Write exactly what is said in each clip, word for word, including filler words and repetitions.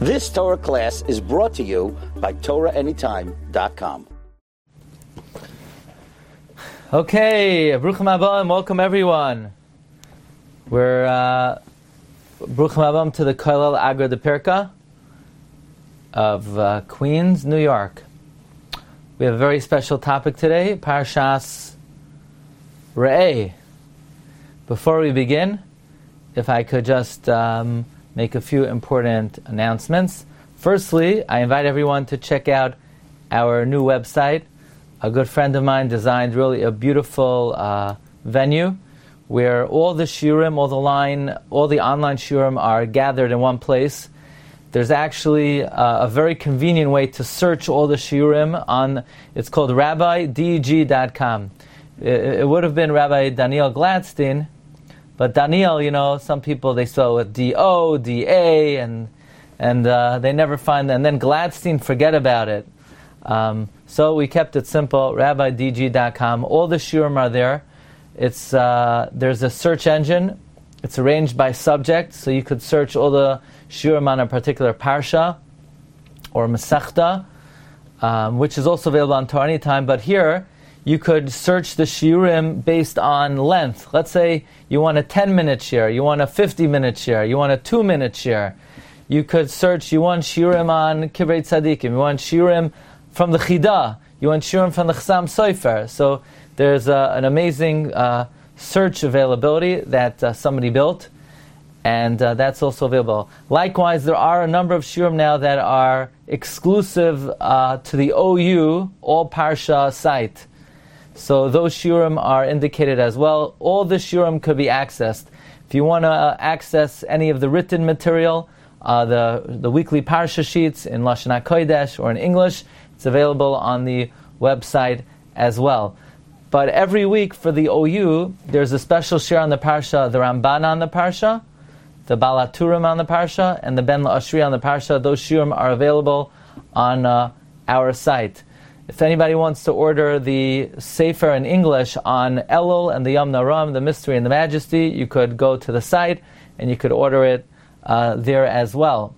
This Torah class is brought to you by Torah Anytime dot com. Okay, Bruchim Haba and welcome everyone. We're uh, Bruchim Haba to the Kollel Agra de Pirka of uh, Queens, New York. We have a very special topic today, Parshas Re'eh. Before we begin, if I could just um, make a few important announcements. Firstly, I invite everyone to check out our new website. A good friend of mine designed really a beautiful uh, venue where all the shiurim, all the line, all the online shiurim are gathered in one place. There's actually uh, a very convenient way to search all the shiurim on. It's called rabbi d g dot com. It, it would have been Rabbi Daniel Gladstein, but Daniel, you know, some people they spell with D O, D A, and and uh, they never find. And then Gladstein, forget about it. Um, so we kept it simple, rabbi d g dot com. All the shiurim are there. It's uh, there's a search engine. It's arranged by subject, so you could search all the shiurim on a particular parsha or masechta, um, which is also available on Torah Anytime. But here, you could search the shiurim based on length. Let's say you want a ten-minute share, you want a fifty-minute share, you want a two-minute share. You could search, you want shiurim on Kivrei Tzadikim, you want shiurim from the Chida, you want shiurim from the Chassam Sofer. So there's uh, an amazing uh, search availability that uh, somebody built, and uh, that's also available. Likewise, there are a number of shiurim now that are exclusive uh, to the O U, All Parsha site. So those shiurim are indicated as well. All the shiurim could be accessed. If you want to uh, access any of the written material, uh, the the weekly parsha sheets in Lashon HaKodesh or in English, it's available on the website as well. But every week for the O U, there's a special share on the parsha, the Ramban on the parsha, the Baal HaTurim on the parsha, and the Ben La'ashri on the parsha. Those shiurim are available on uh, our site. If anybody wants to order the Sefer in English on Elul and the Yom Naram, the Mystery and the Majesty, you could go to the site and you could order it uh, there as well.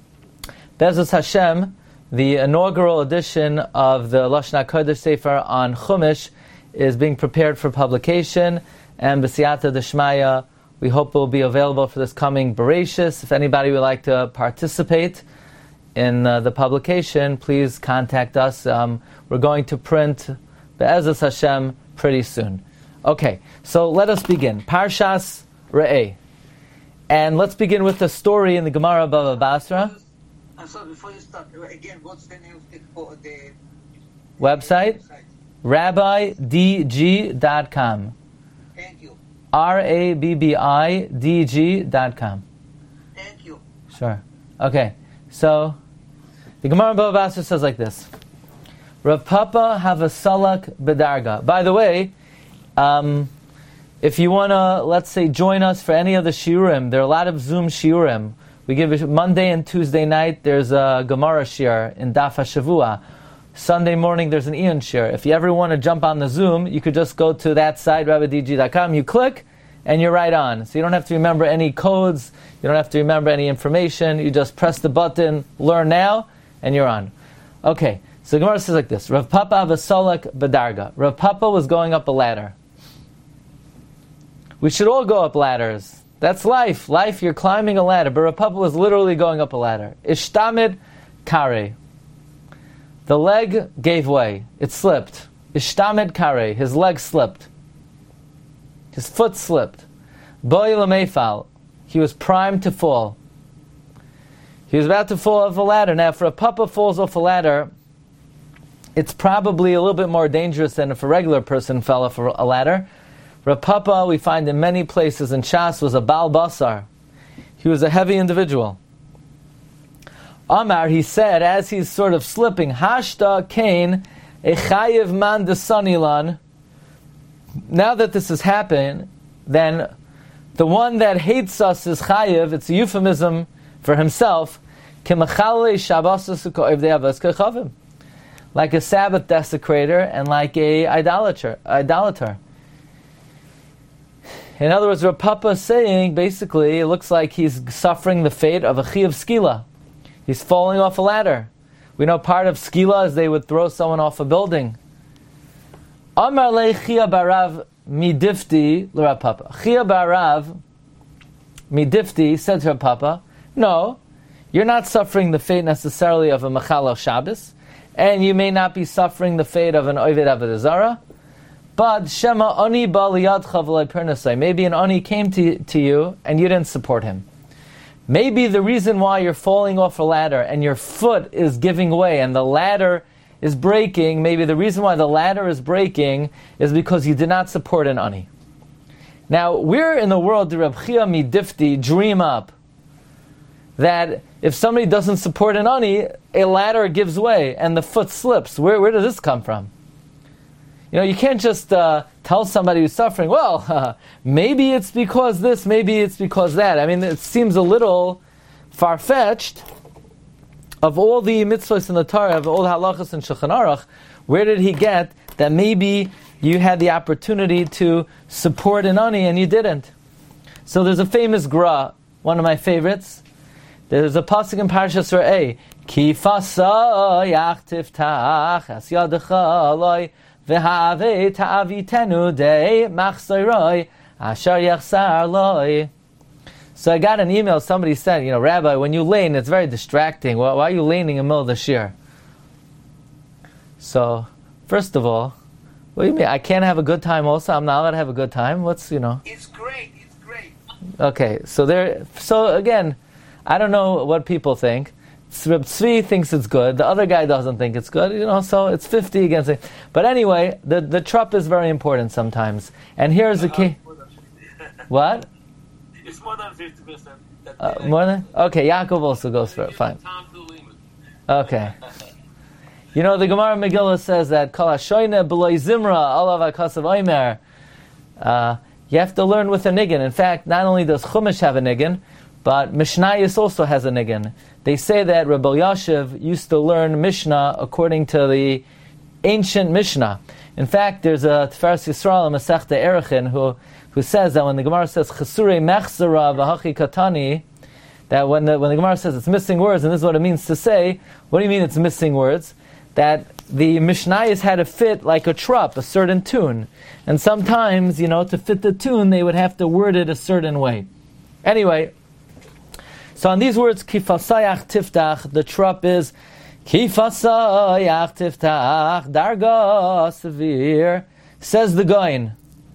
Be'ezus Hashem, the inaugural edition of the Lashon HaKodesh Sefer on Chumash is being prepared for publication, and B'siyata D'Shmaya, we hope it will be available for this coming Bereshis. If anybody would like to participate in uh, the publication, please contact us. Um, we're going to print Be'ezus Hashem pretty soon. Okay, so let us begin. Parshas Re'eh. And let's begin with the story in the Gemara Bava Basra. I'm sorry, before you start, again, what's the name of the, the website? website? rabbi d g dot com. Thank you. R A B B I D G dot com. Thank you. Sure. Okay, so the Gemara Bava Basra says like this. Rav Papa have a salak bedarga. By the way, um, if you want to, let's say, join us for any of the shiurim, there are a lot of Zoom shiurim. We give it Monday and Tuesday night, there's a Gemara shiur in Daf HaShavua. Sunday morning, there's an Ian shiur. If you ever want to jump on the Zoom, you could just go to that site, rabbi d g dot com, you click, and you're right on. So you don't have to remember any codes, you don't have to remember any information, you just press the button, learn now, and you're on. Okay, so Gemara says like this, Rav Papa v'solek bedarga. Rav Papa was going up a ladder. We should all go up ladders. That's life. Life, you're climbing a ladder. But Rav Papa was literally going up a ladder. Ishtamid kare. The leg gave way. It slipped. Ishtamid kare. His leg slipped. His foot slipped. Boi lamefal. He was primed to fall. He was about to fall off a ladder. Now, if Rav Papa falls off a ladder, it's probably a little bit more dangerous than if a regular person fell off a ladder. Rav Papa, we find in many places in Shas, was a Baal Basar. He was a heavy individual. Amar, he said, as he's sort of slipping, Hashta Kain, Echayev Man Desanilan. Now that this has happened, then the one that hates us is Chayev. It's a euphemism for himself. Like a Sabbath desecrator and like a idolater. idolater. In other words, Rav Papa is saying, basically, it looks like he's suffering the fate of a Chiyuv Skila. He's falling off a ladder. We know part of skila is they would throw someone off a building. Amar le Chia barav midifti l'Rav Papa. Chia barav midifti said to Rav Papa, no, you're not suffering the fate necessarily of a Mechalel Shabbos, and you may not be suffering the fate of an Oved Avodah Zarah, but Shema Ani ba liyadcha v'lo pernasai. Maybe an Ani came to, to you and you didn't support him. Maybe the reason why you're falling off a ladder and your foot is giving way and the ladder is breaking, maybe the reason why the ladder is breaking is because you did not support an Ani. Now, we're in the world, the Reb Chia midifti dream up that if somebody doesn't support an Ani, a ladder gives way and the foot slips. Where, where does this come from? You know, you can't just uh, tell somebody who's suffering, well, uh, maybe it's because this, maybe it's because that. I mean, it seems a little far-fetched. Of all the mitzvahs in the Torah, of all the halachas in Shulchan Aruch, where did he get that maybe you had the opportunity to support an Ani and you didn't? So there's a famous gra, one of my favorites. There's a pasuk in Parshas Re'eh, Ki fasa yachtiftach as yadecha aloi v'have ta'avitenu dei machzoroi asher yachsar loi. So I got an email, somebody said, you know, Rabbi, when you lane, it's very distracting. Why, why are you laning in the middle of the shir? So, first of all, what do you mean? I can't have a good time also? I'm not allowed to have a good time? What's, you know? It's great, it's great. Okay, so there, so again, I don't know what people think. Reb Tzvi thinks it's good. The other guy doesn't think it's good. You know, so it's fifty against it. But anyway, the, the trup is very important sometimes. And here's the key. What? It's more than fifty percent. Uh, more than? Okay, Yaakov also goes for it. Fine. Okay. You know, the Gemara Megillah says that Kol hashoyne b'lo zimra alav hakasav omer. Uh, you have to learn with a niggin. In fact, not only does Chumash have a niggin, but Mishnayos also has a niggin. They say that Rebbe Yashiv used to learn Mishnah according to the ancient Mishnah. In fact, there's a Tiferes Yisrael, a Masechta Erechin, who who says that when the Gemara says Chesurei Mechzera v'Hachi Katani, that when the when the Gemara says it's missing words, and this is what it means to say, what do you mean it's missing words? That the Mishnayos had to fit like a trup, a certain tune. And sometimes, you know, to fit the tune, they would have to word it a certain way. Anyway, so on these words, Kifasayach Tiftach, the trup is Kifasayach Tiftach, Darga Severe, says the Goin.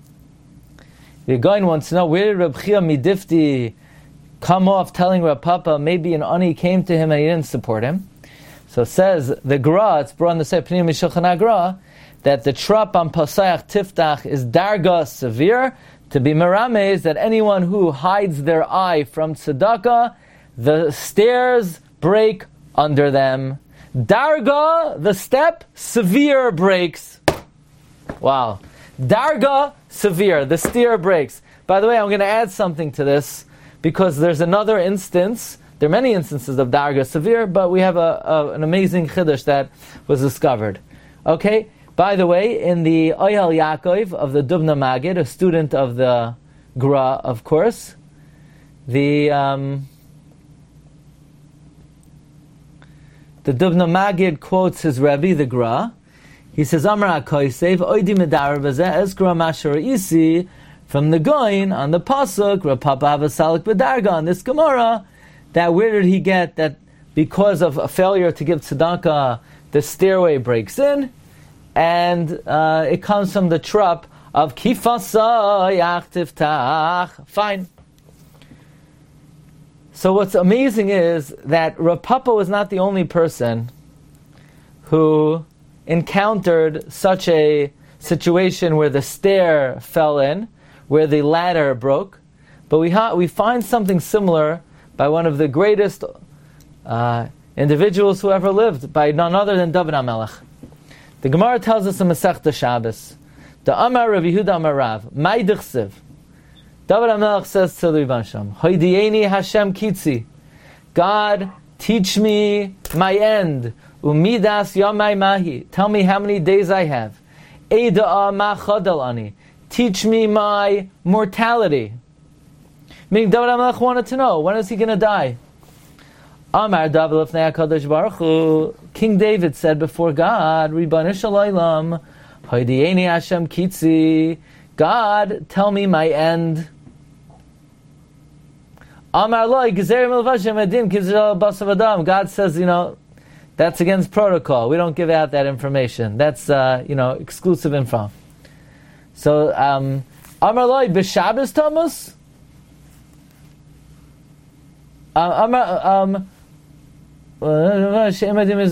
The Goin wants to know, where did Reb Chia midifti come off telling Reb Papa maybe an Ani came to him and he didn't support him? So it says the Gra, it's brought in the Pnimiyus Shulchan Agra, that the trup on Pasayach Tiftach is Darga severe, to be merames that anyone who hides their eye from tzedakah, the stairs break under them. Darga, the step, severe breaks. Wow. Darga, severe, the stair breaks. By the way, I'm going to add something to this, because there's another instance. There are many instances of Darga severe, but we have a, a, an amazing chiddush that was discovered. Okay? By the way, in the Oyel Yaakov of the Dubna Magid, a student of the Gra, of course, the um, the Dubna Magid quotes his Rebbe, the Gra. He says, Amar HaKoisev, Oidi Medar Bazeh Ezgra Mashar Isi, from the Goin, on the Pasuk, Reb Papa Havasalik B'darga, on this Gemara, that where did he get that because of a failure to give tzedakah, the stairway breaks in, and uh, it comes from the trup of Kifasa Yachtiftach. Fine. So what's amazing is that Reb Papa was not the only person who encountered such a situation where the stair fell in, where the ladder broke, but we ha- we find something similar by one of the greatest uh, individuals who ever lived, by none other than David HaMelech. The Gemara tells us in Masechta Shabbos, the Amar Rav Yehuda Amar Rav, Mai Dichsev. David HaMelech says to the Rebbe Shem, Hoidieni Hashem Kitzi, God, teach me my end. Umidas Yamai Mahi, tell me how many days I have. Eida'a Ma Chadal Ani, teach me my mortality. Meaning David HaMelech wanted to know, when is he going to die? Amar David Lefnei HaKadosh Baruch Hu, King David said before God, Ribbono Shel Olam, Hoidieni Hashem Kitzi, God, tell me my end. Amar Loi, Gezer Milvashim Adin, Kizrael Basav Adam. God says, you know, that's against protocol. We don't give out that information. That's, uh, you know, exclusive info. So, um, Amar Loi, B'Shabbos Tammuz? Uh, Amar, um, So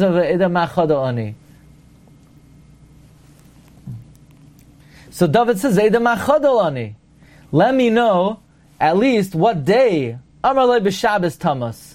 David says, let me know at least what day. Amar Loi b'Shabbos Tammuz.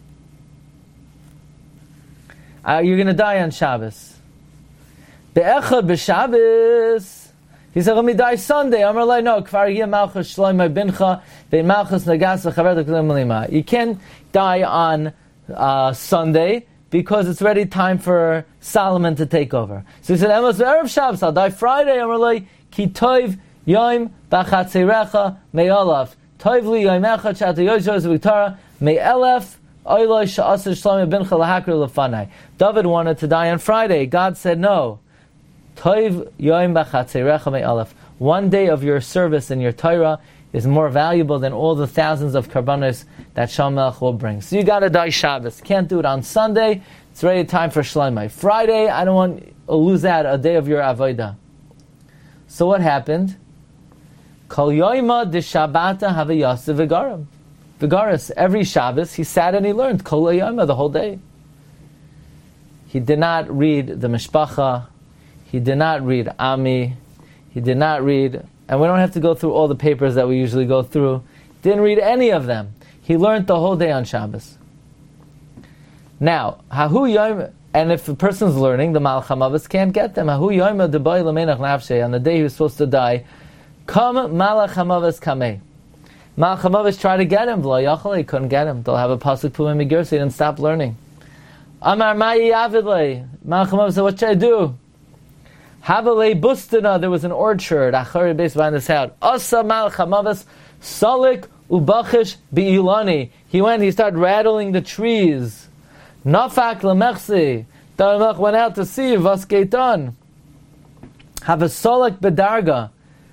Uh, you're going to die on Shabbos. Be'echad b'Shabbos. He said, let me die Sunday. Amar Loi, no. Kvar yeh malchus shloimei bincha ve'in malchus nagas v'chaver t'klim l'ima. You can't die on Uh, Sunday, because it's already time for Solomon to take over. So he said, Emos v'erev Shabbos, I'll die Friday. Amar Loi, ki toiv yoim b'chatzerecha me'olaf. Toiv li yoim echad shata yoshos v'ktara me'elef oiloi sha'asir shloimei bincha lahakir lefanai. David wanted to die on Friday. God said, no. Toiv yoim b'chatzerecha me'olaf. One day of your service in your Torah is more valuable than all the thousands of karbanos that Shaul Melech will bring. So you got to die Shabbos. Can't do it on Sunday. It's already time for Shloimeh. Friday, I don't want to lose out a day of your avodah. So what happened? Kol yoima de Shabbata havayasa v'garam. V'garas. Every Shabbos, he sat and he learned Kol yoima the whole day. He did not read the Mishpacha. He did not read Ami. He did not read... And we don't have to go through all the papers that we usually go through. Didn't read any of them. He learned the whole day on Shabbos. Now, hahu yom, and if a person's learning, the Malach HaMavis can't get them. Hahu yom debai l'menach nafshe, on the day he was supposed to die, come Malach HaMavis kameh. Malach HaMavis tried to get him, v'lo yachal, he couldn't get him. They'll have a pasuk pumim migir, so he didn't stop learning. Amar ma'i avidlei. Malach HaMavis said, what should I do? Havalei Bustana, there was an orchard, Achari based behind his house. Asa Malach HaMavis, Salik Ubachish Bi'ilani. He went, he started rattling the trees. Nafak Lamechsi. David went out to see Vaskeitan. Have a Salik Bedarga.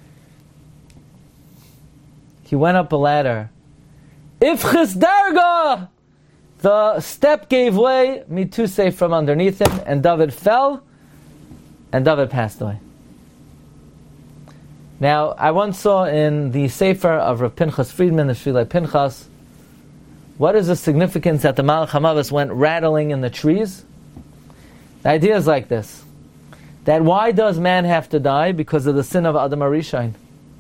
He went up a ladder. Ifchis Darga! The step gave way, Mituse from underneath him, and David fell. And David passed away. Now, I once saw in the Sefer of Rav Pinchas Friedman, the Shvilei Pinchas, what is the significance that the Malach HaMavis went rattling in the trees? The idea is like this. That why does man have to die? Because of the sin of Adam HaRishain.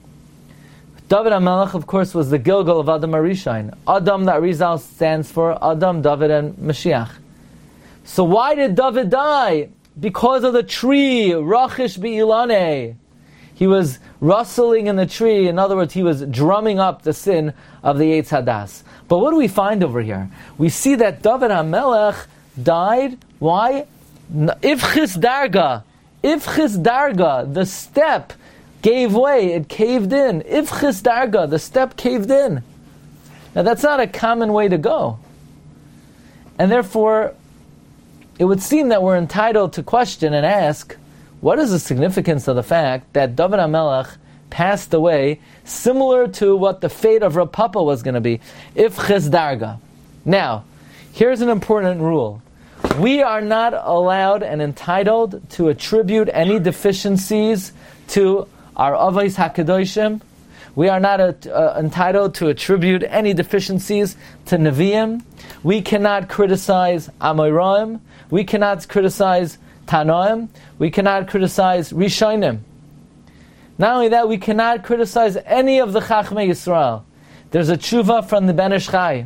David HaMelech, of course, was the Gilgal of Adam HaRishain. Adam, that Rizal stands for Adam, David, and Mashiach. So why did David die? Because of the tree, Rachish Bi'ilane. He was rustling in the tree. In other words, he was drumming up the sin of the Eitz Hadas. But what do we find over here? We see that David HaMelech died. Why? Ifchis Darga. Ifchis Darga. The step gave way. It caved in. Ifchis Darga. The step caved in. Now that's not a common way to go. And therefore, it would seem that we're entitled to question and ask, what is the significance of the fact that David HaMelech passed away similar to what the fate of Rav Papa was going to be, Ifchis Darga? Now, here's an important rule. We are not allowed and entitled to attribute any deficiencies to our Avos HaKadoshim. We are not uh, entitled to attribute any deficiencies to Nevi'im. We cannot criticize Amoraim. We cannot criticize Tanoim. We cannot criticize Rishonim. Not only that, we cannot criticize any of the Chachmei Yisrael. There's a tshuva from the Ben Ish Chai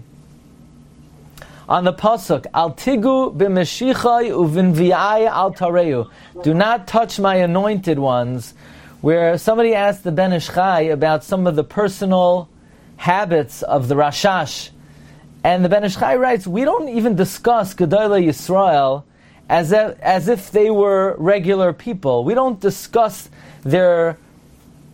on the pasuk, Al tigu b'meshichai uvinvi'ai al tareu. Do not touch my anointed ones. Where somebody asked the Ben Ish Chai about some of the personal habits of the Rashash. And the Ben Ish Chai writes, we don't even discuss Gedolei Yisrael as if, as if they were regular people. We don't discuss their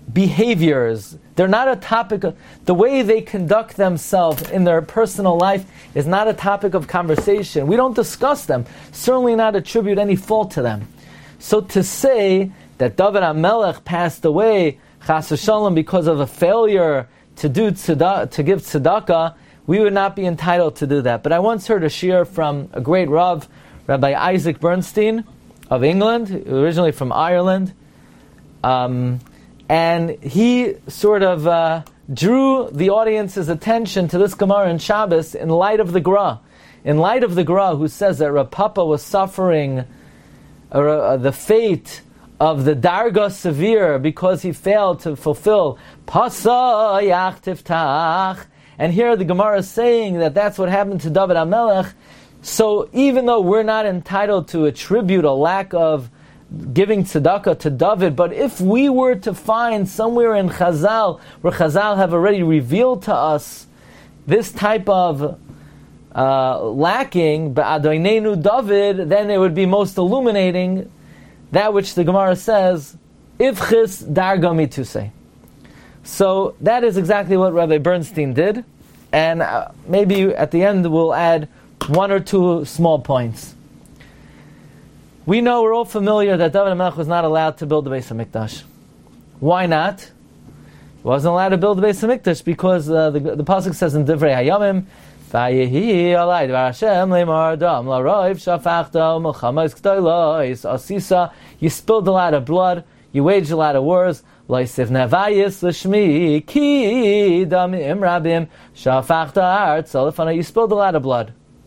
behaviors. They're not a topic of, the way they conduct themselves in their personal life is not a topic of conversation. We don't discuss them, certainly not attribute any fault to them. So to say that David HaMelech passed away, chas v'shalom, because of a failure to do tzedakah, to give tzedakah, we would not be entitled to do that. But I once heard a shiur from a great Rav, Rabbi Isaac Bernstein of England, originally from Ireland, um, and he sort of uh, drew the audience's attention to this Gemara in Shabbos in light of the Gra. In light of the Gra, who says that Rav Papa was suffering uh, uh, the fate of the Darga severe because he failed to fulfill Pasayach Tiftach. And here the Gemara is saying that that's what happened to David HaMelech. So even though we're not entitled to attribute a lack of giving tzedakah to David, but if we were to find somewhere in Chazal, where Chazal have already revealed to us this type of uh, lacking, Ba'adoinenu David, then it would be most illuminating that which the Gemara says, Ivchis Darga Mituse. So that is exactly what Rabbi Bernstein did, and uh, maybe at the end we'll add one or two small points. We know, we're all familiar that David HaMelech was not allowed to build the Beis HaMikdash. Why not? He wasn't allowed to build the Beis HaMikdash because uh, the, the pasuk says in Divrei Hayamim, Vayehi alai dvar Hashem le'mar dam la'roiv shafachta u'melchama g'dolos asisa. You spilled a lot of blood, you waged a lot of wars, lo'isiv nevayis l'shmi ki damim rabim shafachta artz alefana. You spilled a lot of blood.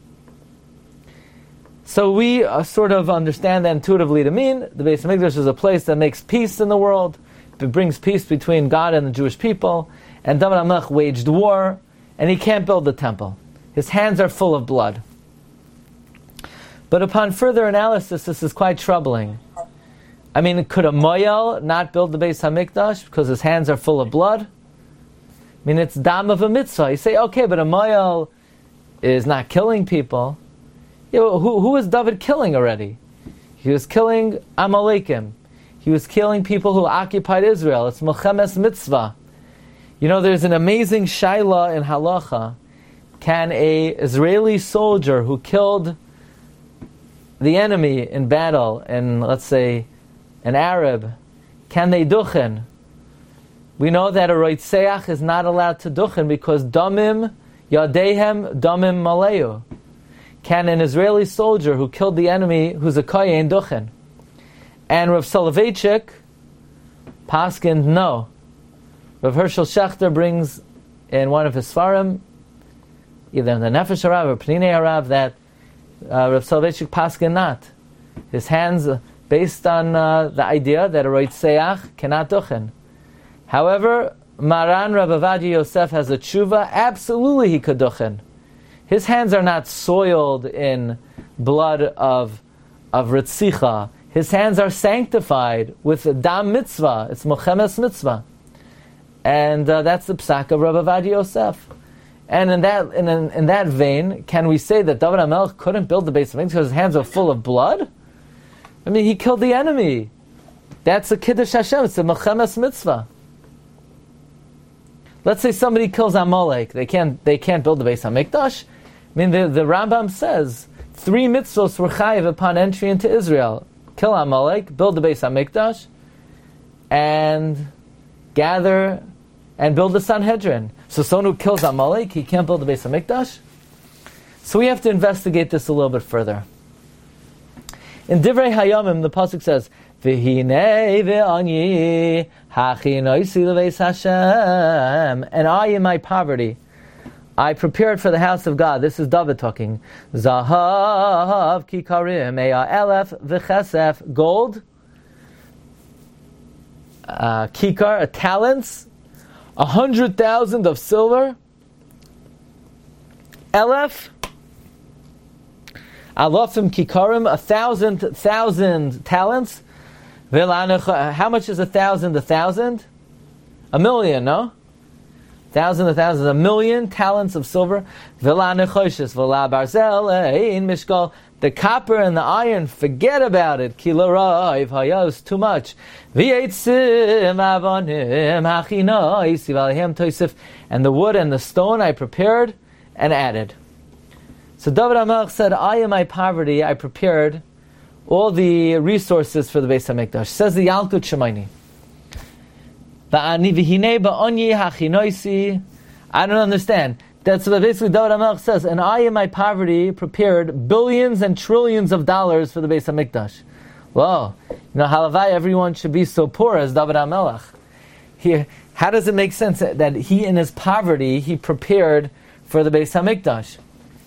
So we uh, sort of understand that intuitively to mean the Beis HaMikdash is a place that makes peace in the world. It brings peace between God and the Jewish people. And David HaMelech waged war, and he can't build the temple. His hands are full of blood. But upon further analysis, this is quite troubling. I mean, could a Moyel not build the Beis HaMikdash because his hands are full of blood? I mean, it's dam of a mitzvah. You say, okay, but a Moyel is not killing people. You know, who, who was David killing already? He was killing Amalekim. He was killing people who occupied Israel. It's Melchemes Mitzvah. You know, there's an amazing shaila in halacha. Can a Israeli soldier who killed the enemy in battle, and let's say an Arab, can they duchen? We know that a roitzeach is not allowed to duchen because damim yadehem damim maleu. Can an Israeli soldier who killed the enemy, who's a kohen, duchen? And Rav Soloveitchik paskined no. Rav Hershel Schachter brings in one of his svarim, either in the Nefesh Harav or Pninei Harav, that uh, Rav Soloveitchik paskined not. His hands, uh, based on uh, the idea that a roitzeach cannot duchen. However, Maran Rav Avadia Yosef has a tshuva, absolutely he could duchen. His hands are not soiled in blood of of Ritzicha. His hands are sanctified with Dam Mitzvah. It's Melchemes Mitzvah. And uh, that's the psak of Rav Avadia Yosef. And in that in, in, in that vein, can we say that David HaMelech couldn't build the Beis HaMikdash because his hands are full of blood? I mean, he killed the enemy. That's a Kiddush Hashem. It's a Melchemes Mitzvah. Let's say somebody kills Amalek. They can't they can't build the Beis HaMikdash. I mean, the, the Rambam says three mitzvos were chayiv upon entry into Israel: kill Amalek, build the Beis HaMikdash, and gather and build the Sanhedrin. So someone who kills Amalek, he can't build the Beis HaMikdash? So we have to investigate this a little bit further. In Divrei Hayamim, the pasuk says, "V'hinei v'anyi hachi noisi leveis Hashem," and I in my poverty, I prepared for the house of God. This is David talking. Zahav kikarim ea elef v'chesef, gold, uh, kikar, a talents, a hundred thousand of silver, elef, alofim kikarim, a thousand thousand talents. How much is a thousand a thousand? A million, no? thousands and thousands, a million talents of silver. V'la nechoshes, v'la barzel, ein mishkal. The copper and the iron, forget about it. Ki lo raiv hayos, too much. V'yetzim avonim hachinois, v'alehem toisif. And the wood and the stone I prepared and added. So David HaMelech said, I in my poverty, I prepared all the resources for the Beis HaMikdash. Says the Yalkut Shemaini. I don't understand. That's what basically David HaMelech says. And I in my poverty prepared billions and trillions of dollars for the Beis HaMikdash. Well, you know, halavai, everyone should be so poor as David HaMelech. He, how does it make sense that he in his poverty, he prepared for the Beis HaMikdash?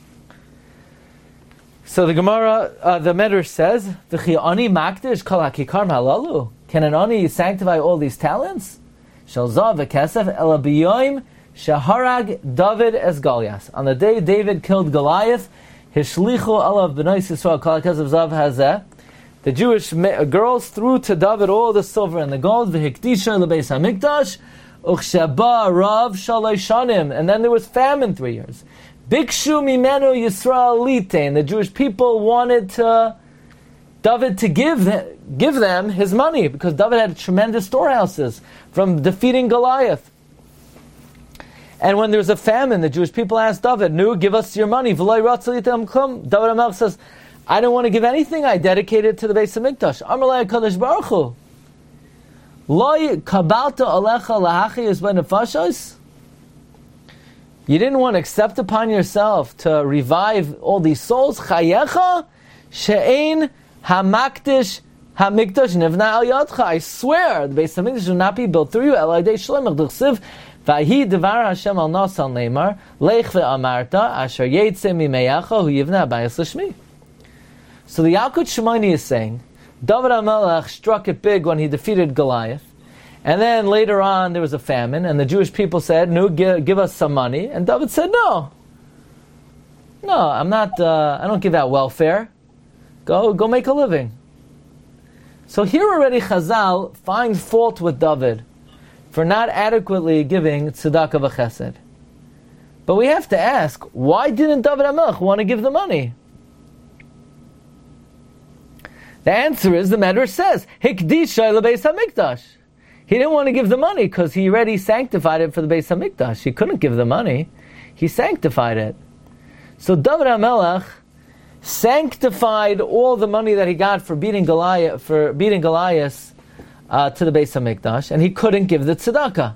So the Gemara, uh, the Medrash says, "V'chi ani makdish kol hakikar halalu." Can an ani sanctify all these talents? Shel zav v'kesef ela b'yoim sheharag David es Goliath. On the day David killed Goliath, hishlichu alav b'nai Yisrael kol hakesef zav hazeh. The Jewish ma- girls threw to David all the silver and the gold. V'hikdisha lebeis hamikdash uchsheba rav shalei shanim. And then there was famine three years. Bikshu mimenu Yisrael litein. The Jewish people wanted to David to give them, give them his money because David had tremendous storehouses from defeating Goliath. And when there was a famine, the Jewish people asked David, "Nu, give us your money." V'loi ratzu litem klum. David HaMelech says, "I don't want to give anything. I dedicate it to the Beis HaMikdash." Amalei Kadosh Baruch Hu, Loi kabalta alecha lahachi yisbei nefashos. You didn't want to accept upon yourself to revive all these souls. Chayecha she'ein hamakdish hamikdash nivna al yadcha. I swear, the Beis Hamikdash will not be built through you. El adei shlemach d'chsiv v'hi devar Hashem al nasan leimar lech ve'amarta asher yetze mimeyacha hu yivna bayis l'shmi. So the Yalkut Shemaini is saying, David HaMelech struck it big when he defeated Goliath. And then later on there was a famine, and the Jewish people said, "No, give, give us some money." And David said, "No, no, I'm not. Uh, I don't give out welfare. Go, go make a living." So here already, Chazal finds fault with David for not adequately giving tzedakah v'chesed. But we have to ask, why didn't David HaMelech want to give the money? The answer is the Medrash says, "Hikdisha lebeis hamikdash." He didn't want to give the money because he already sanctified it for the Beis HaMikdash. He couldn't give the money. He sanctified it. So David HaMelech sanctified all the money that he got for beating Goliath, for beating Goliath uh, to the Beis HaMikdash, and he couldn't give the tzedakah.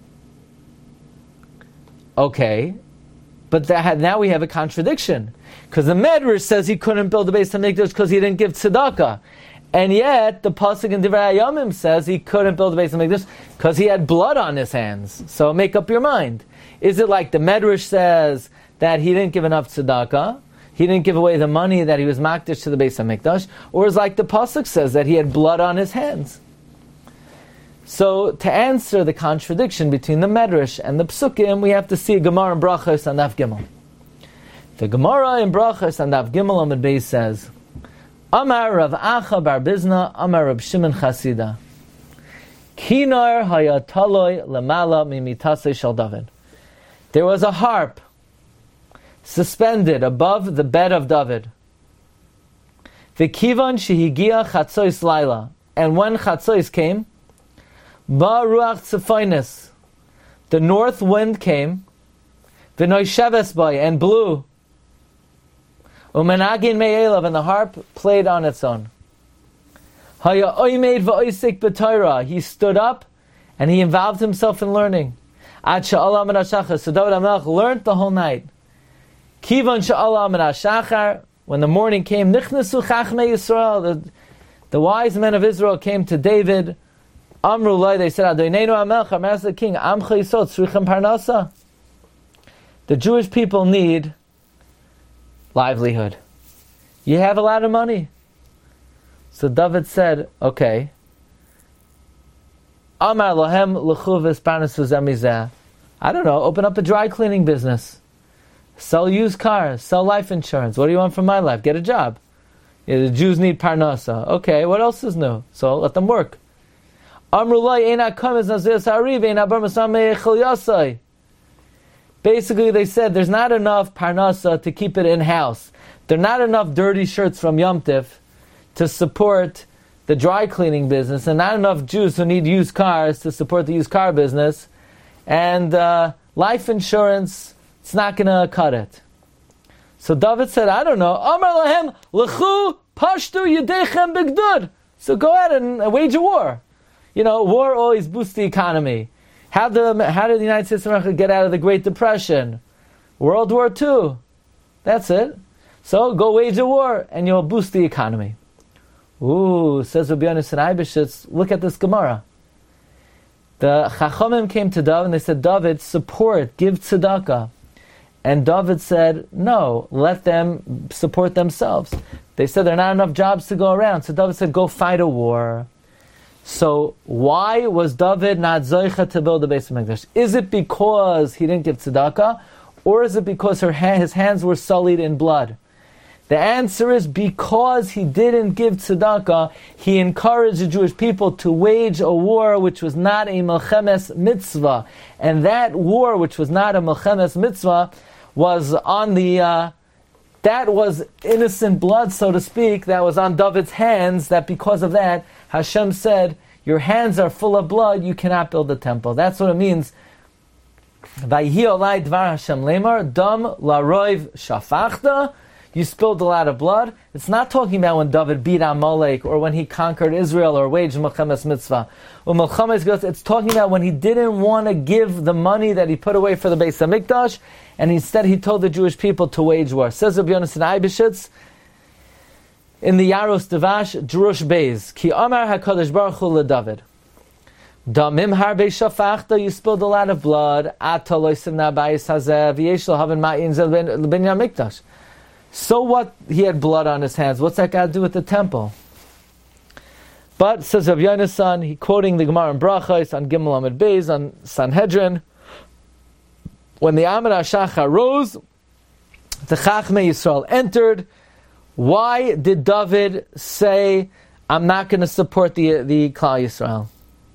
Okay, but that had, now we have a contradiction because the Medrash says he couldn't build the Beis HaMikdash because he didn't give tzedakah. And yet, the pasuk in Divrei Hayamim says he couldn't build the Beis HaMikdash because he had blood on his hands. So make up your mind. Is it like the Medrash says that he didn't give enough tzedakah, he didn't give away the money that he was makdish to the Beis HaMikdash, or is it like the pasuk says that he had blood on his hands? So to answer the contradiction between the Medrash and the psukim, we have to see a Gemara in Brachos and Daf Gimel. The Gemara in Brachos and Daf Gimel Amud Beis says, Amar Rav Acha bar Bizna, Amar Rav Shimon Chasida. Kinar hayataloi lemala mimitasei shel David. There was a harp suspended above the bed of David. V'kivan shehigia chatzois laila. And when chatzois came, ba ruach tzefainis, the north wind came, v'noisheves bay, and blew. Umenagin me'elav, and the harp played on its own. Haya oimed v'oisik b'Torah. He stood up and he involved himself in learning. Ad she'ala min hashachar. So David HaMelech learned the whole night. Kivan she'ala min hashachar. When the morning came, nichnesu chachmei Yisrael. The, the wise men of Israel came to David. Amru lai, they said, Adonenu HaMelech, our master the king, amcha yisod tzrichem parnasa. The Jewish people need livelihood. You have a lot of money. So David said, okay. Amar lohem l'chu v'esparnasu zemizeh. I don't know, open up a dry cleaning business. Sell used cars, sell life insurance. What do you want from my life? Get a job. Yeah, the Jews need parnasa. Okay, what else is new? So let them work. Amru lai ein hakamis nazir sa'ariv ein habar masam meichel yasai. Basically, they said there's not enough parnasa to keep it in-house. There are not enough dirty shirts from Yom Tif to support the dry cleaning business, and not enough Jews who need used cars to support the used car business. And uh, life insurance, it's not going to cut it. So David said, I don't know. Amar lahem lechu pashtu yedechem bigdud. So go ahead and wage a war. You know, war always boosts the economy. How did, how did the United States of America get out of the Great Depression? World War Two. That's it. So go wage a war and you'll boost the economy. Ooh, says Rabbi Yonasan Eibeshitz, look at this Gemara. The Chachamim came to David and they said, David, support, give tzedakah. And David said, no, let them support themselves. They said there are not enough jobs to go around. So David said, go fight a war. So why was David not zoicha to build the Beis HaMikdash? Is it because he didn't give tzedakah? Or is it because her ha- his hands were sullied in blood? The answer is because he didn't give tzedakah, he encouraged the Jewish people to wage a war which was not a melchemes mitzvah. And that war, which was not a melchemes mitzvah, was on the, uh, that was innocent blood, so to speak, that was on David's hands, that because of that, Hashem said, your hands are full of blood, you cannot build the temple. That's what it means. Vayhi olai dvar Hashem lemar, dam laroiv shafachta, you spilled a lot of blood. It's not talking about when David beat Amalek or when he conquered Israel or waged Melchemes Mitzvah. When Melchemes goes, it's talking about when he didn't want to give the money that he put away for the Beis HaMikdash, and instead he told the Jewish people to wage war. Says Rabbi Yonasan Eibeshitz in the Yaros Devash, Jerush Beis, Ki Amar HaKadosh Baruch Hu LeDavid, Damim harbe shafachta, you spilled a lot of blood, Ata loisim na bayis hazeh, v'yesh l'haven ma'in zel ben Yamikdash. So what? He had blood on his hands. What's that got to do with the temple? But, says Rabbi Yonasan, he quoting the Gemara in Brachos on Gimel Amud Beis on Sanhedrin, when the Amid HaShachar rose, the Chachmei Yisrael entered. Why did David say, I'm not going to support the, the Klal Yisrael?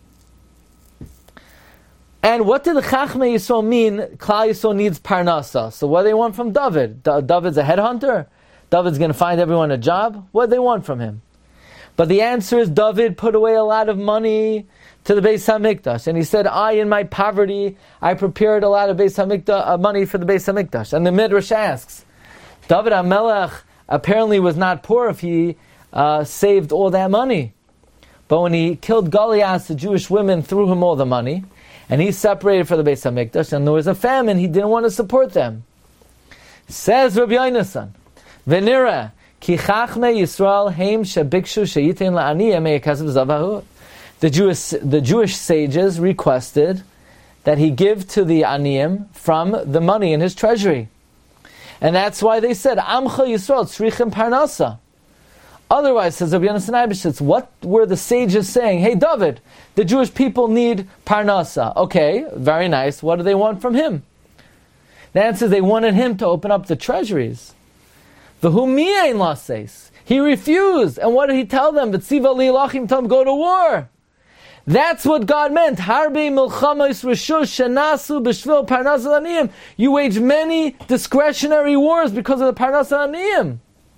And what did the Chachmei Yisrael mean? Klal Yisrael needs parnasa. So what do they want from David? Da- David's a headhunter? David's going to find everyone a job? What do they want from him? But the answer is David put away a lot of money to the Beis HaMikdash. And he said, I, in my poverty, I prepared a lot of Beis HaMikdash, uh, money for the Beis HaMikdash. And the Midrash asks, David HaMelech apparently was not poor if he uh, saved all that money. But when he killed Goliath, the Jewish women threw him all the money. And he separated for the Beis HaMikdash, and there was a famine, he didn't want to support them. Says Rabbi Yonasan, V'nira, ki chachmei Yisrael heim shebikshu sheyitin la'aniyim me'yakasav zavahu. The Jewish, the Jewish sages requested that he give to the aniyim from the money in his treasury. And that's why they said, Amcha Yisrael tzrichim parnasa. Otherwise, says Rabbi Yonasan Eibeshitz, what were the sages saying? Hey, David, the Jewish people need parnasa. Okay, very nice. What do they want from him? The answer is they wanted him to open up the treasuries. V'hu mi'ein laseis. He refused. And what did he tell them? B'tziva li'ilachim, tell them go to war. That's what God meant. Harbe milchamos rishus shenasu b'shvil parnasa l'aniyim. You wage many discretionary wars because of the parnasa l'aniyim.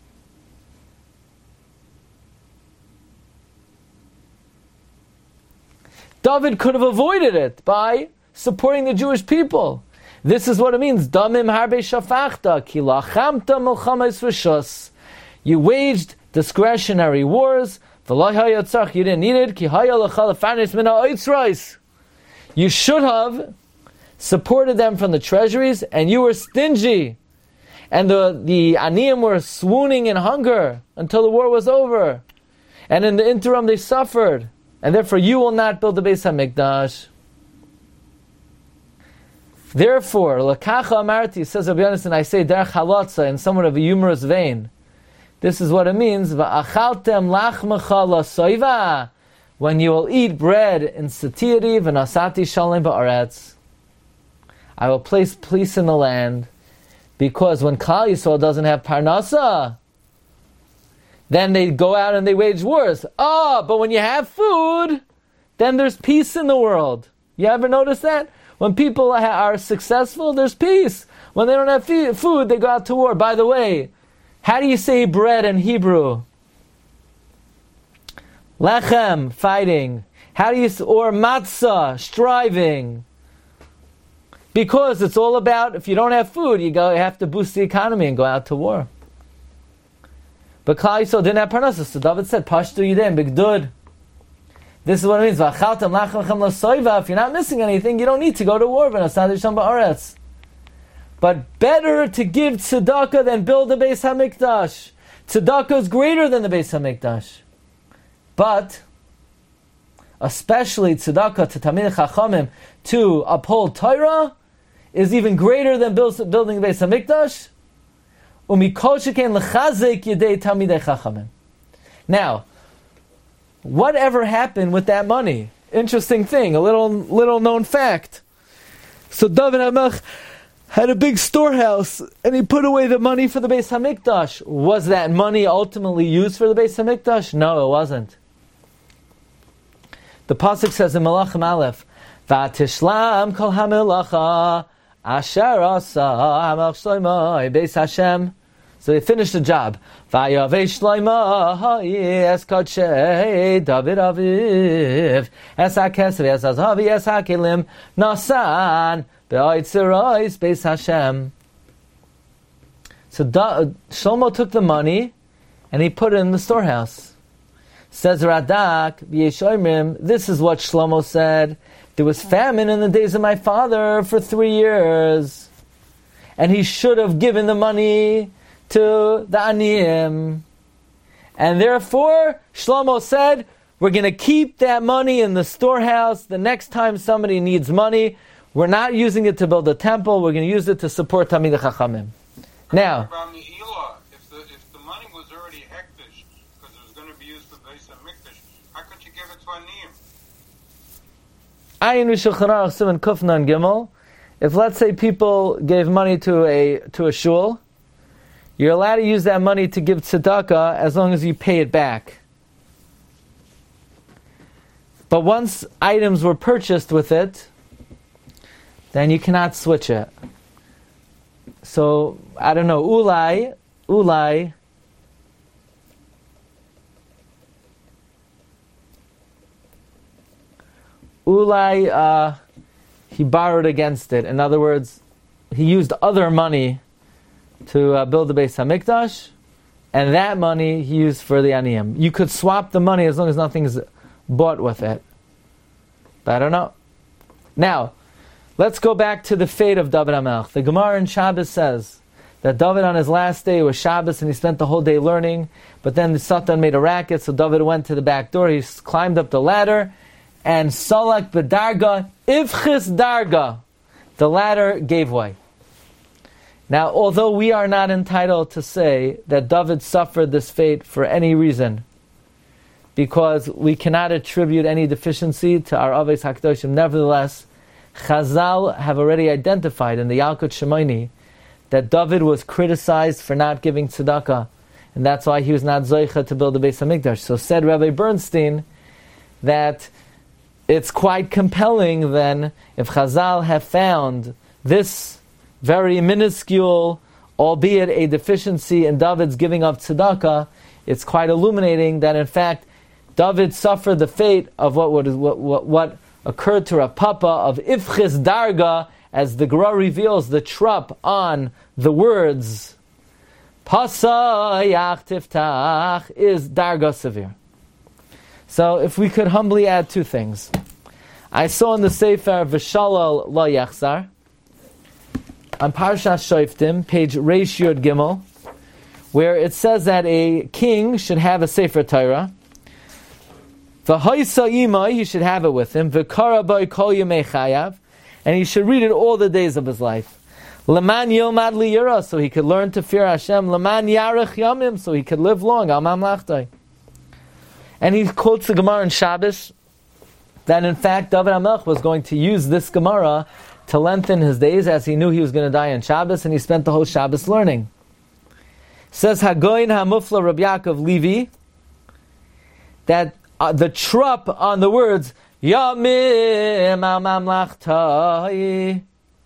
David could have avoided it by supporting the Jewish people. This is what it means. Damim harbe shafachta ki lachamta milchames rishus. You waged discretionary wars. You didn't need it. Ki haya lecha lefanis min ha'otzros. You should have supported them from the treasuries, and you were stingy. And the, the aniyim were swooning in hunger until the war was over. And in the interim they suffered. And therefore you will not build the Beis HaMikdash. Therefore, Lakacha Amarti, says Rabbi Yonasan, I say derech halotza in somewhat of a humorous vein. This is what it means. Va'achaltem lachmecha lasoiva. When you will eat bread in satiety, v'nasati shalom ba'aretz. I will place peace in the land. Because when Klal Yisrael doesn't have parnasa, then they go out and they wage wars. Oh, but when you have food, then there's peace in the world. You ever notice that? When people ha- are successful, there's peace. When they don't have fe- food, they go out to war. By the way, how do you say bread in Hebrew? Lechem, fighting. How do you s- or matzah, striving? Because it's all about, if you don't have food, you go you have to boost the economy and go out to war. But Klal Yisrael didn't have parnassus, so David said, Pashtu yidem, bigdud. This is what it means. If you're not missing anything, you don't need to go to war. But better to give tzedakah than build a Beis HaMikdash. Tzedakah is greater than the Beis HaMikdash. But, especially tzedakah to Tamid Chachamim, to uphold Torah, is even greater than build, building the Beis HaMikdash. Umikol sheken lechazik yedei Tamidei Chachamim. Now, whatever happened with that money? Interesting thing, a little little known fact. So David HaMelech had a big storehouse, and he put away the money for the Beis HaMikdash. Was that money ultimately used for the Beis HaMikdash? No, it wasn't. The pasuk says in Malachim Aleph, "V'atishlam kol hamelacha asher asa hamelech Shlomo beis Hashem." So they finished the job. Vayavei Shlomo ha'es kodshei David aviv es hakesav es hazavi es hakelim nasan be'oitzerois beis Hashem. So da, Shlomo took the money and he put it in the storehouse. Says Radak, B'yeshoimrim, this is what Shlomo said. There was famine in the days of my father for three years. And he should have given the money to the Aniyim. And therefore, Shlomo said, we're going to keep that money in the storehouse. The next time somebody needs money, we're not using it to build a temple, we're going to use it to support Tamid Chachamim. Now, if the, if the money was already hektish, because it was going to be used for the Beis HaMikdash, how could you give it to Aniyim? Ayin Rishon Aruch Siman Kufnan Gimel. If let's say people gave money to a to a shul, you're allowed to use that money to give tzedakah as long as you pay it back. But once items were purchased with it, then you cannot switch it. So, I don't know, Ulai, Ulai, Ulai, uh, he borrowed against it. In other words, he used other money to uh, build the Beis HaMikdash, and that money he used for the Aniyim. You could swap the money as long as nothing's bought with it. But I don't know. Now, let's go back to the fate of David HaMelech. The Gemara in Shabbos says that David on his last day was Shabbos and he spent the whole day learning, but then the Satan made a racket, so David went to the back door, he climbed up the ladder, and Salak b'darga, Ivchis darga, the ladder gave way. Now, although we are not entitled to say that David suffered this fate for any reason, because we cannot attribute any deficiency to our Avos HaKadoshim, nevertheless, Chazal have already identified in the Yalkut Shemaini that David was criticized for not giving tzedakah, and that's why he was not Zoicha to build the Beis HaMikdash. So said Rabbi Bernstein that it's quite compelling then if Chazal have found this very minuscule, albeit a deficiency in David's giving of tzedakah, it's quite illuminating that in fact David suffered the fate of what would, what, what, what occurred to Rav Papa of Ivchis Darga, as the Gemara reveals the trup on the words Pasayach Tiftach is Darga Severe. So if we could humbly add two things. I saw in the Sefer V'Shalal Lo Yachzar, on Parshas Shoftim, page Reish Yud Gimel, where it says that a king should have a Sefer Torah. V'hoisa imai, he should have it with him. V'kara boi kol yemei chayav, and he should read it all the days of his life. Leman yilmad liyira, so he could learn to fear Hashem. Leman yarech yamim, so he could live long. Al mamlachtoi. And he quotes the Gemara in Shabbos that in fact David HaMelech was going to use this Gemara to lengthen his days, as he knew he was going to die on Shabbos, and he spent the whole Shabbos learning. Says Hagoyin HaMufla Rabbi Yaakov Levi that uh, the trup on the words Yamim al mamlachtai.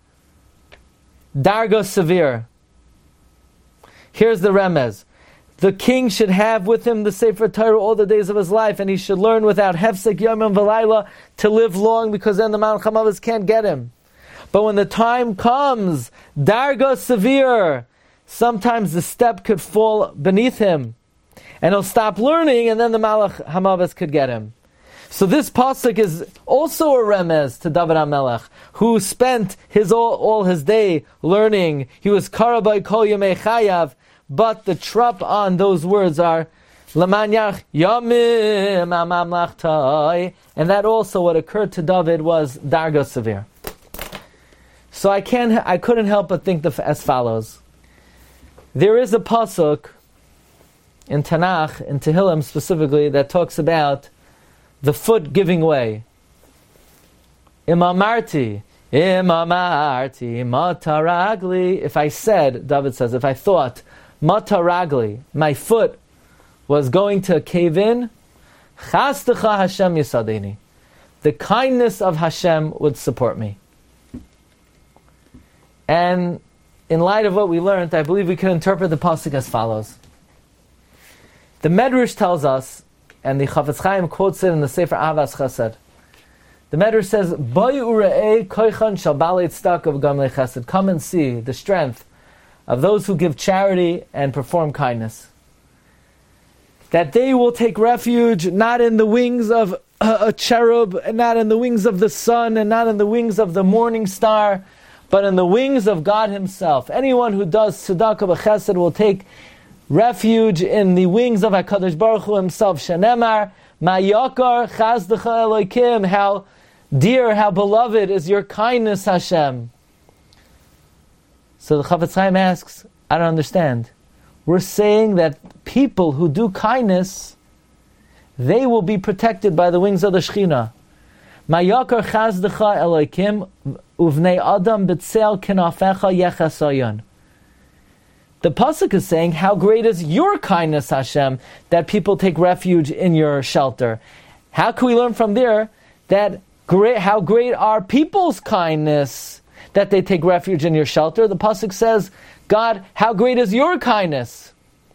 Darga severe. Here's the remez. The king should have with him the Sefer Torah all the days of his life, and he should learn without hefsek yomim v'layla to live long, because then the Mount Chamavos can't get him. But when the time comes, darga severe, sometimes the step could fall beneath him, and he'll stop learning, and then the Malach Hamavos could get him. So this pasuk is also a remez to David HaMelech, who spent his all, all his day learning. He was karabay kol yemei chayav. But the trup on those words are Laman Yarch Yamim Amamlachtai, and that also what occurred to David was Darga Severe. So I can't, I couldn't help but think the, as follows. There is a pasuk in Tanakh, in Tehillim specifically, that talks about the foot giving way. Imamarti, Imamarti, Mataragli. If I said, David says, if I thought, Mataragli, my foot was going to cave in, Chastecha Hashem Yisadini. The kindness of Hashem would support me. And in light of what we learned, I believe we can interpret the pasuk as follows. The Medrash tells us, and the Chafetz Chaim quotes it in the Sefer Avas Chesed. The Medrash says, "Boi ure'ei koichan shal balei tzedakah v'gamlei chesed." Come and see the strength of those who give charity and perform kindness. That they will take refuge not in the wings of a, a cherub, and not in the wings of the sun, and not in the wings of the morning star, but in the wings of God Himself. Anyone who does tzedakah v'chesed will take refuge in the wings of HaKadosh Baruch Hu Himself. Shenemar, Ma'yakar chazdecha Elokim, how dear, how beloved is your kindness, Hashem. So the Chafetz Chaim asks, I don't understand. We're saying that people who do kindness, they will be protected by the wings of the Shekhinah. Ma'yakar chazdecha Elokim uvnei adam b'tzel kinafecha yechasayon. The pasuk is saying, how great is your kindness, Hashem, that people take refuge in your shelter. How can we learn from there that great, how great are people's kindness that they take refuge in your shelter? The pasuk says, God, how great is your kindness?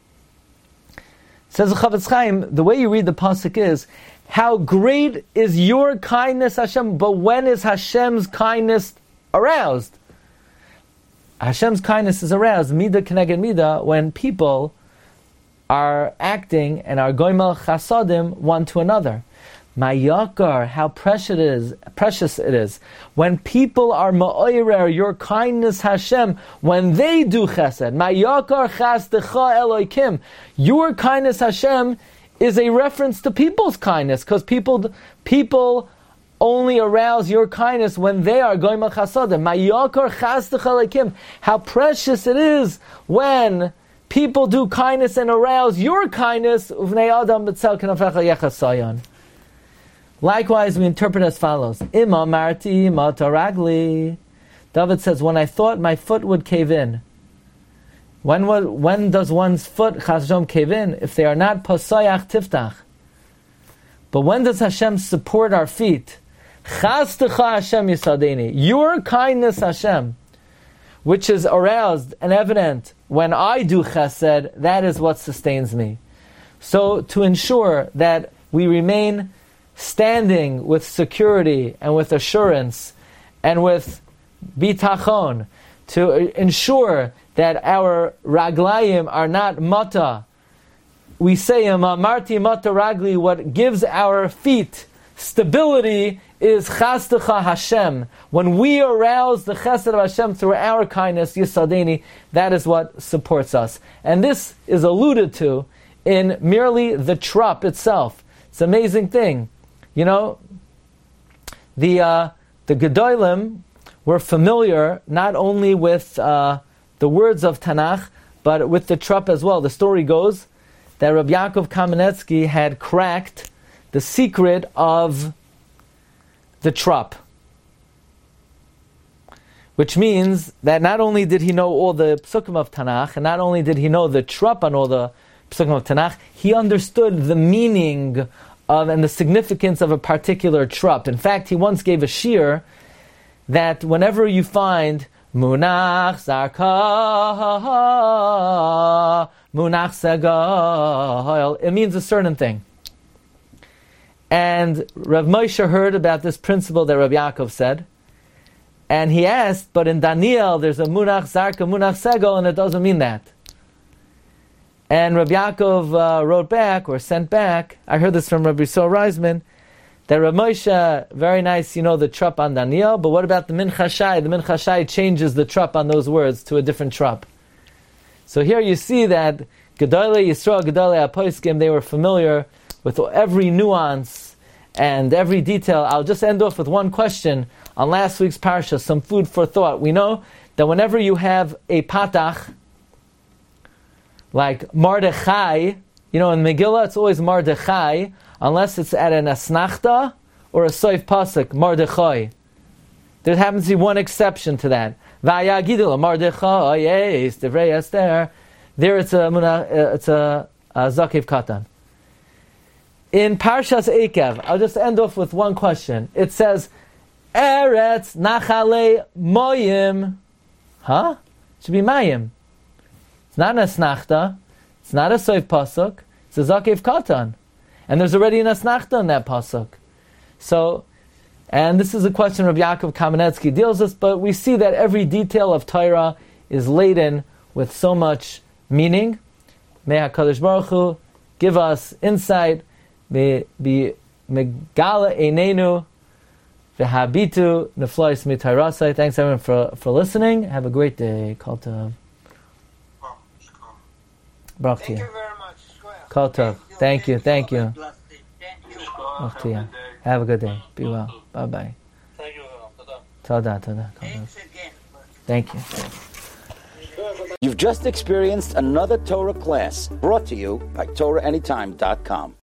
Says the Chafetz Chaim, the way you read the pasuk is, how great is your kindness, Hashem, but when is Hashem's kindness aroused? Hashem's kindness is aroused, midah keneged midah, when people are acting and are goimel chasadim one to another. Ma'yakar, how precious it is, precious it is, when people are ma'oirer, your kindness, Hashem, when they do chesed. Ma'yakar chasdecha Elokim, your kindness, Hashem, is a reference to people's kindness, because people, people only arouse your kindness when they are going mal chasadim. Ma'yakar chasdecha Elokim, how precious it is when people do kindness and arouse your kindness. Uvnei adam b'tzel kinafecha yechasayon. Likewise, we interpret as follows. Ima marti mataragli. David says, when I thought my foot would cave in. When would, when does one's foot chazom cave in? If they are not pasayach tiftach. But when does Hashem support our feet? Chaztecha Hashem yisadeni. Your kindness, Hashem, which is aroused and evident when I do chesed, that is what sustains me. So to ensure that we remain standing with security and with assurance and with bitachon, to ensure that our raglayim are not mata. We say, marti mata ragli, what gives our feet stability is chasdecha Hashem. When we arouse the chesed of Hashem through our kindness, yisadeni, that is what supports us. And this is alluded to in merely the trup itself. It's an amazing thing. You know, the uh, the Gedolim were familiar not only with uh, the words of Tanakh, but with the trup as well. The story goes that Rabbi Yaakov Kamenetsky had cracked the secret of the trup, which means that not only did he know all the psukim of Tanakh, and not only did he know the trup on all the psukim of Tanakh, he understood the meaning of and the significance of a particular trup. In fact, he once gave a shiur that whenever you find Munach Zarka, Munach Segal, it means a certain thing. And Rav Moshe heard about this principle that Rav Yaakov said, and he asked, but in Daniel there's a Munach Zarka, Munach Segal, and it doesn't mean that. And Rav Yaakov uh, wrote back, or sent back, I heard this from Rabbi Yisrael Reisman, that Rav Moshe, very nice, you know, the trup on Daniel, but what about the Mincha Shai? The Mincha Shai changes the trup on those words to a different trup. So here you see that Gedolei Yisrael, Gedolei HaPoskim, they were familiar with every nuance and every detail. I'll just end off with one question on last week's parsha, some food for thought. We know that whenever you have a patach, like Mardechai, you know, in Megillah it's always Mardechai, unless it's at an asnachta or a soif pasuk, Mardechai. There happens to be one exception to that. Va'yagidul Mardechai, yes, Devrei Esther. There it's a it's a, a zakev katan. In Parshas Ekev, I'll just end off with one question. It says, Eretz nachale moyim. Huh? It should be mayim. It's not an asnachta. It's not a soif pasuk. It's a zakev katan. And there's already an asnachta in that pasuk. So, and this is a question Rabbi Yaakov Kamenetsky deals with, but we see that every detail of Torah is laden with so much meaning. May HaKadosh Baruch Hu give us insight. May be megala einenu v'habitu neflois mitarasai. Thanks everyone for, for listening. Have a great day. Kol tov. Baruch Thank to you very much. Kol tov. Thank you. Thank you. Blessed day. Thank you. Baruch to you. Have a good day. Be well. Bye bye. Thank you. Tada. Tada, tada. Kol tov. Thanks again. Thank you. You've just experienced another Torah class brought to you by Torah Anytime dot com.